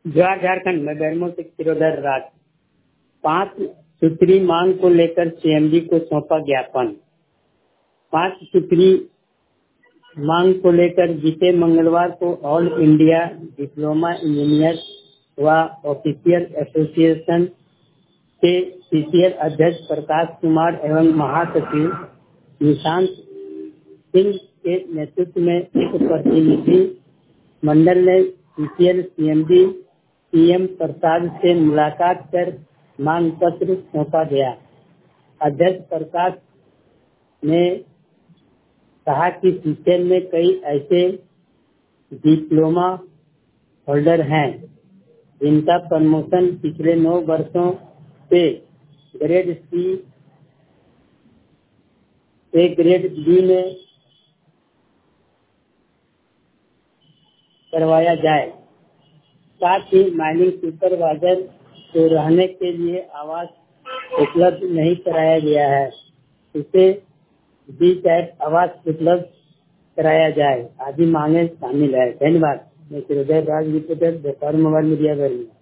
जवाहर झारखंड में बेरमो से किरोधर राज 5 सूत्री मांग को लेकर सीएमडी को सौंपा ज्ञापन। 5 सूत्री मांग को लेकर बीते मंगलवार को ऑल इंडिया डिप्लोमा इंजीनियर व ऑफिसियल एसोसिएशन के सीसीएल अध्यक्ष प्रकाश कुमार एवं महासचिव निशांत सिंह के नेतृत्व में एक प्रतिनिधि मंडल ने सीसीएल सीएमडी पीएम प्रसाद से मुलाकात कर मांग पत्र सौंपा गया। अध्यक्ष प्रकाश ने कहा कि सीसीएल में कई ऐसे डिप्लोमा होल्डर हैं जिनका प्रमोशन पिछले 9 वर्षों से ग्रेड सी से ग्रेड बी में करवाया जाए। साथ ही माइनिंग सुपरवाइजर को रहने के लिए आवास उपलब्ध नहीं कराया गया है, उसे बी टाइप आवास उपलब्ध कराया जाए आदि मांगे शामिल है। धन्यवाद। मैं किरोधर राज रिपोर्टर व्यापार मोबाइल मीडिया।